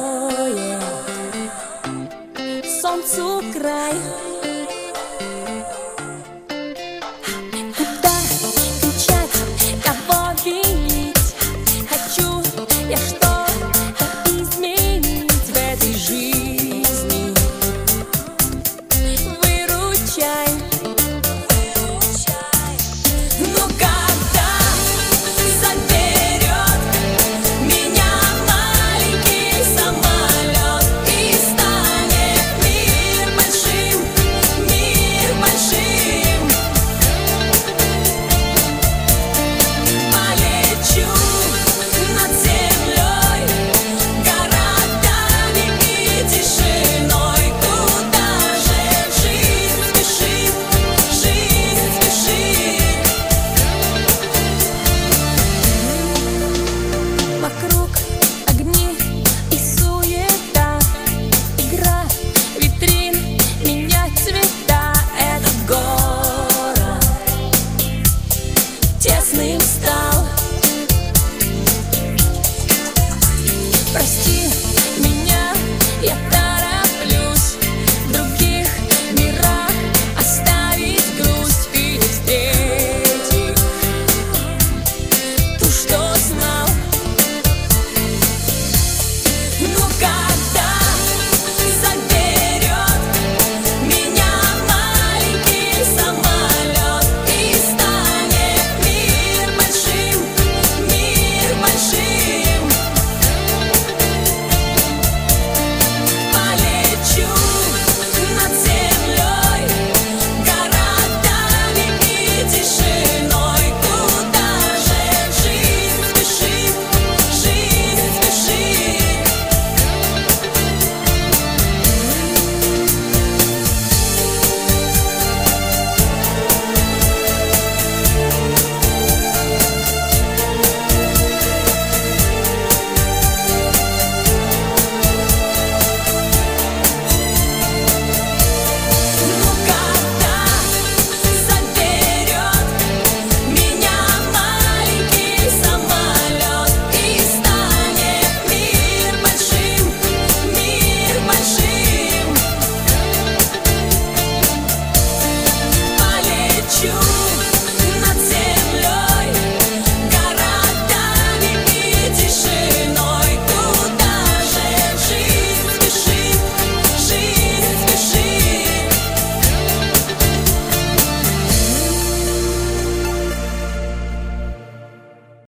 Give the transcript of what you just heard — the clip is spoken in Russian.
покое, солнцу край. Куда кричать, кого винить? Хочу я что-то изменить в этой жизни. Выручай. Ну когда заберет меня маленький самолет и станет мир большим, мир большим, полечу над землей, городами и тишиной. Куда же жизнь спешит, жизнь спешит. Вокруг огни и суета, игра витрин, менять цвета. Этот город тесным стал. Прости меня, я так